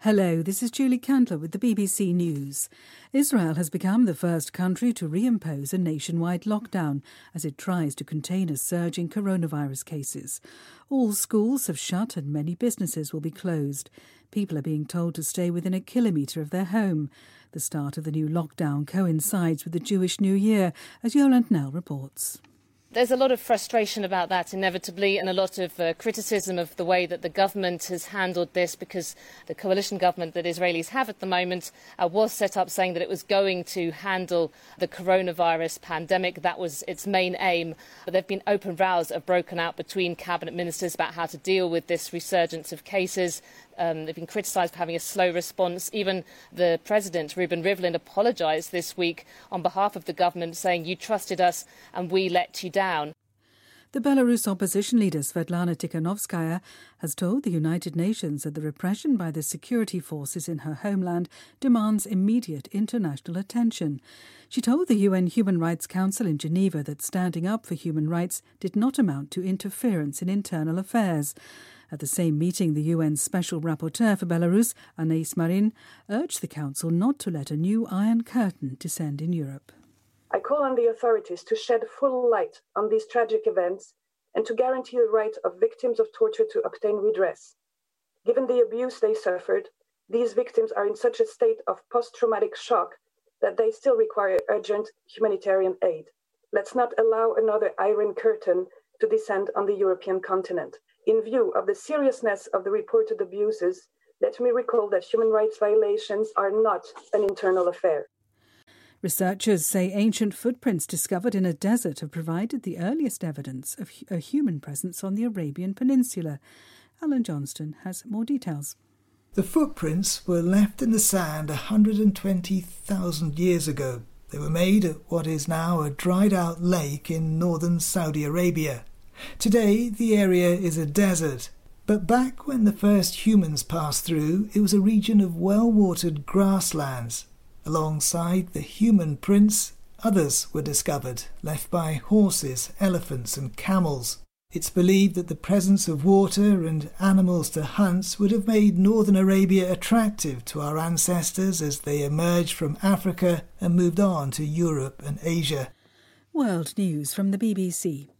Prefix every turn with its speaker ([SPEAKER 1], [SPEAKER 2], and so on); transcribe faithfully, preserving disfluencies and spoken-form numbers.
[SPEAKER 1] Hello, this is Julie Candler with the B B C News. Israel has become the first country to reimpose a nationwide lockdown as it tries to contain a surge in coronavirus cases. All schools have shut and many businesses will be closed. People are being told to stay within a kilometre of their home. The start of the new lockdown coincides with the Jewish New Year, as Yolande Knell reports.
[SPEAKER 2] There's a lot of frustration about that, inevitably, and a lot of uh, criticism of the way that the government has handled this, because the coalition government that Israelis have at the moment uh, was set up saying that it was going to handle the coronavirus pandemic. That was its main aim. But there have been open rows that have broken out between cabinet ministers about how to deal with this resurgence of cases. Um, they've been criticised for having a slow response. Even the President, Reuven Rivlin, apologised this week on behalf of the government, saying, "You trusted us and we let you down."
[SPEAKER 1] The Belarus opposition leader Svetlana Tikhanovskaya has told the United Nations that the repression by the security forces in her homeland demands immediate international attention. She told the U N Human Rights Council in Geneva that standing up for human rights did not amount to interference in internal affairs. At the same meeting, the U N Special Rapporteur for Belarus, Anais Marin, urged the Council not to let a new Iron Curtain descend in Europe.
[SPEAKER 3] I call on the authorities to shed full light on these tragic events and to guarantee the right of victims of torture to obtain redress. Given the abuse they suffered, these victims are in such a state of post-traumatic shock that they still require urgent humanitarian aid. Let's not allow another Iron Curtain to descend on the European continent. In view of the seriousness of the reported abuses, let me recall that human rights violations are not an internal affair.
[SPEAKER 1] Researchers say ancient footprints discovered in a desert have provided the earliest evidence of a human presence on the Arabian Peninsula. Alan Johnston has more details.
[SPEAKER 4] The footprints were left in the sand one hundred twenty thousand years ago. They were made at what is now a dried-out lake in northern Saudi Arabia. Today, the area is a desert, but back when the first humans passed through, it was a region of well-watered grasslands. Alongside the human prints, others were discovered, left by horses, elephants and camels. It's believed that the presence of water and animals to hunt would have made northern Arabia attractive to our ancestors as they emerged from Africa and moved on to Europe and Asia.
[SPEAKER 1] World News from the B B C.